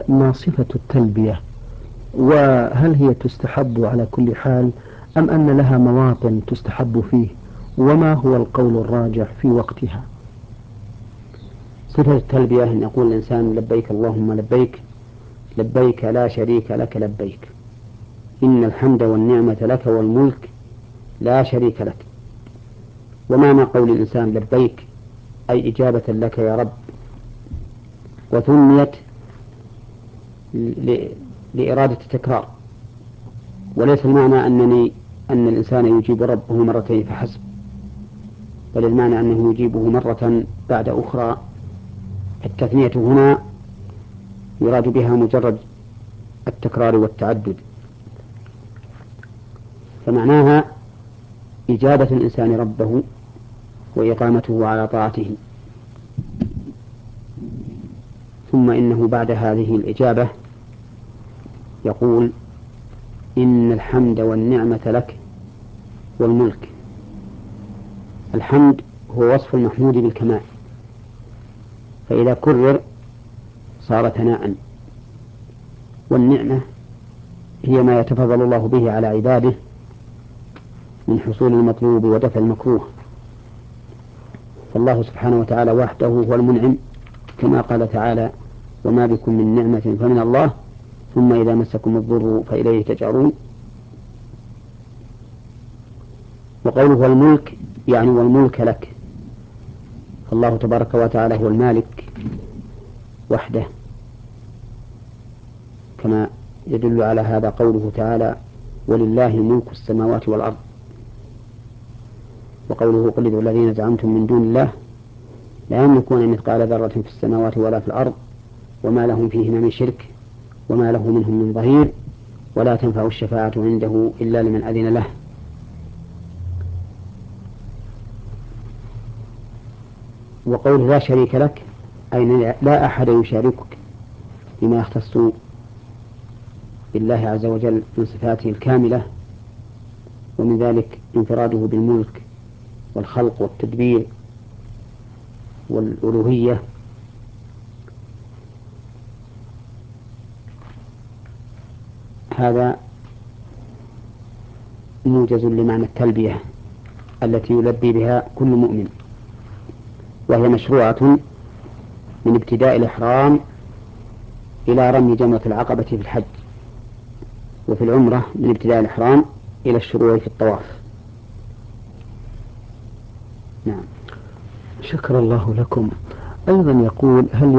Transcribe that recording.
ما صفة التلبية؟ وهل هي تستحب على كل حال أم أن لها مواطن تستحب فيه؟ وما هو القول الراجح في وقتها؟ صفة التلبية أن يقول الإنسان لبيك اللهم لبيك، لبيك لا شريك لك لبيك، إن الحمد والنعمة لك والملك لا شريك لك. ومعنى قول الإنسان لبيك أي إجابة لك يا رب، وثنيت لإرادة التكرار، وليس المعنى أن الإنسان يجيب ربه مرتين فحسب، بل المعنى أنه يجيبه مرة بعد أخرى. التثنية هنا يراد بها مجرد التكرار والتعدد، فمعناها إجابة الإنسان ربه وإقامته على طاعته. ثم إنه بعد هذه الإجابة يقول إن الحمد والنعمة لك والملك. الحمد هو وصف المحمود بالكمال، فإذا كرر صار ثناء، والنعمة هي ما يتفضل الله به على عباده من حصول المطلوب ودفع المكروه. فالله سبحانه وتعالى وحده هو المنعم، كما قال تعالى وما بكم من نعمة فمن الله ثم إذا مسكم الضر فإليه تجأرون. وقوله والملك يعني والملك لك، فالله تبارك وتعالى هو المالك وحده، كما يدل على هذا قوله تعالى ولله ملك السماوات والأرض. وقوله قل ادعوا الذين زعمتم من دون الله لا يملكون مثقال ذرة في السماوات ولا في الأرض وما لهم فيهما من شرك وما له منهم من ظهير ولا تنفع الشفاعة عنده إلا لمن أذن له. وقول لا شريك لك أي لا أحد يشاركك بما يختص بالله عز وجل من صفاته الكاملة، ومن ذلك انفراده بالملك والخلق والتدبير والألوهية. هذا موجز لمعنى التلبية التي يلبي بها كل مؤمن، وهي مشروعة من ابتداء الإحرام إلى رمي جمرة العقبة في الحج، وفي العمرة من ابتداء الإحرام إلى الشروع في الطواف. نعم. شكر الله لكم. أيضا يقول هل